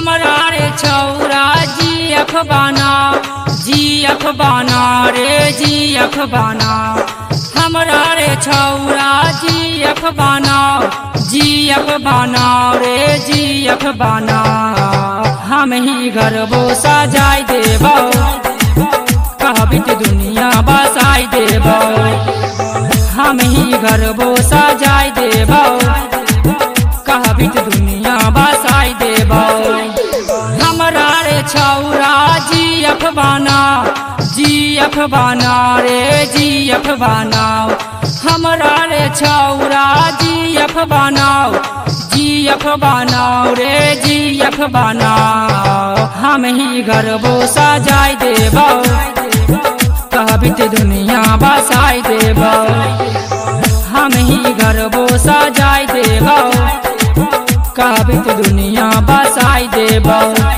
हमरा रे छौरा जीएफ बना रे जीएफ बना। हमरा रे छौरा जीएफ बना रे जीएफ बना। हम ही घरबो सजाई देबो कहबित दुनिया बसाई देबो। हम ही घरबो सजाई देबो कहबित दुनिया बसाई देबो। हमरा रे छौरा जीएफ बना रे जीएफ बनाओ। हमरा रे छौरा जीएफ बनाओ रे जीएफ बनाओ। हम ही घरबो सजाई देबो कहबित दुनिया बसाई देबो। हम ही घरबो सजाई देबो कहबित दुनिया बसाई देबो।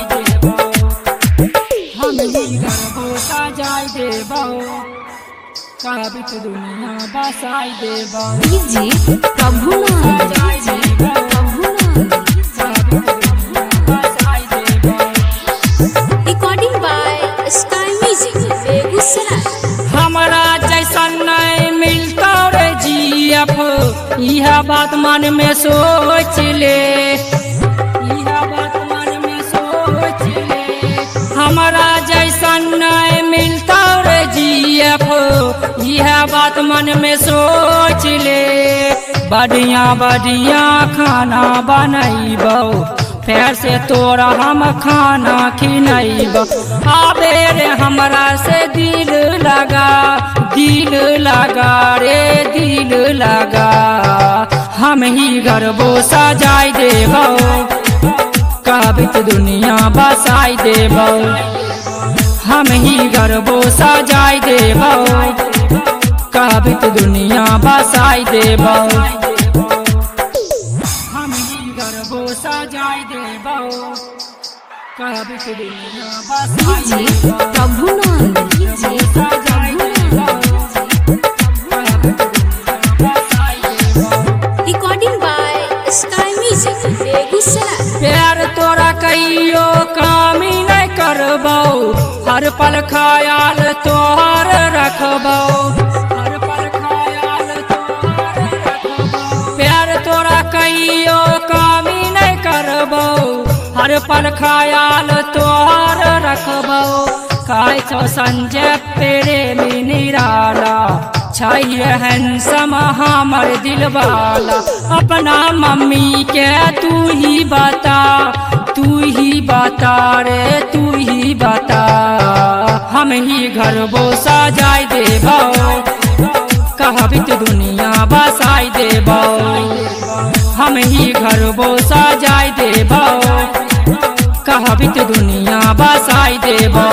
हम ही घरबो सजाई देबो कहबित दुनिया बसाई देबो। जी Prabhunand recording by Sky music Begusarai. हमरा जैसन नहीं मिलता रे जीएफ यह बात मन में सोच ले, यह बात मन में सोच ले। हमरा जैसन नहीं मिलता रे जीएफ यह बात मन में सोच ले। बढ़िया बढ़िया खाना बनैबो फिर से तोरा हम खाना खिनैबो। आबे रे हमरा से दिल लगा रे दिल लगा। हम ही घरबो सजाई देबो कहबित दुनिया बसाई देबो। हम ही घरबो सजाई देबो कहबित दुनिया बसाई देबो। हम ही घरबो सजाई देबो कहबित दुनिया बसाई जी देबो। Prabhunand recording by Sky music Begusarai. प्यार तोरा कहियो कमी नहीं करबो हर पल ख्याल तोहर रखबो। हर पल ख्याल तोहर रखबो। प्यार तोरा कहियो कमी नहीं करबो हर पल ख्याल तोहर रखबो। काय छो संजय प्रेमी निराला चाहिए हैंडसम हमर दिलवाला। अपना मम्मी के तू ही बता रे तू ही बता। हम ही घरबो सजाई देबो कहबित दुनिया बसाई देबो। हम ही घरबो सजाई देबो कहबित दुनिया बसाई देबो।